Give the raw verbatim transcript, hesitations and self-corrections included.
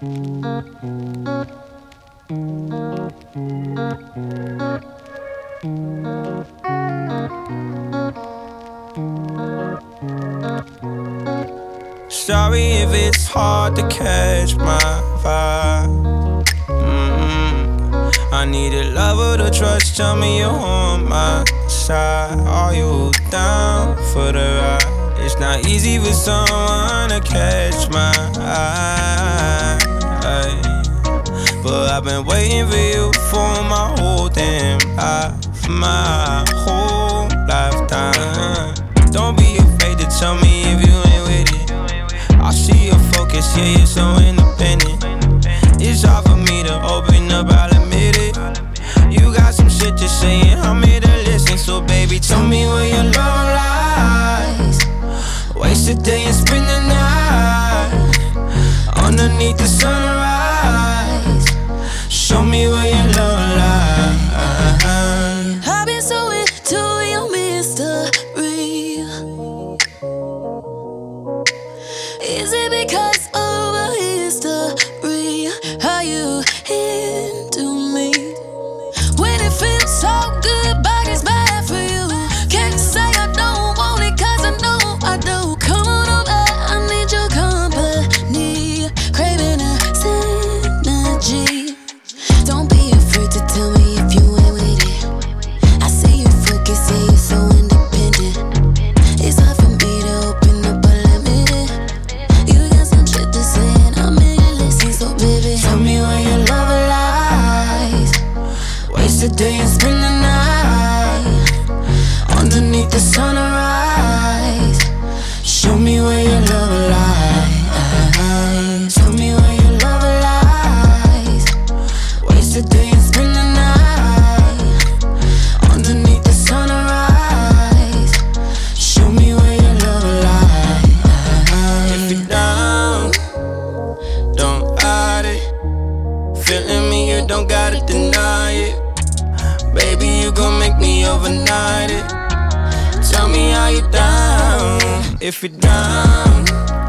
Sorry if it's hard to catch my vibe. mm-hmm. I need a lover to trust, tell me you're on my side. Are you down for the ride? It's not easy for someone to catch my eye, but I've been waiting for you for my whole damn life, my whole lifetime. Don't be afraid to tell me if you ain't with it. I see your focus, yeah, you're so independent. It's hard for me to open up, I'll admit it. You got some shit to say and I'm here to listen. So baby, tell me where your love lies. Waste a day and spend the night underneath the sunrise. Show me where your love lies. I've been so into your mystery. Is it because of a history? Are you into me? When it feels so good, but it's bad for you. Can't say I don't want it, cause I know I do. Come on over, I need your company. Craving a synergy. Don't be afraid to tell me if you ain't with it. I see you focus, yeah, you're so independent. It's hard for me to open up, but let me in. You got some shit to say and I'm here to listen. So baby, Tell me where your love lies. Waste a day and spend the night underneath the sunrise. Show me where your love lies. Tell me where your love lies. Waste a day and spend the night underneath the sunrise. Show me where your love lies. If you're down, don't hide it. Feeling me, you don't gotta deny it. Baby, you gon' make me overnight it. Tell me how you down. If you're down,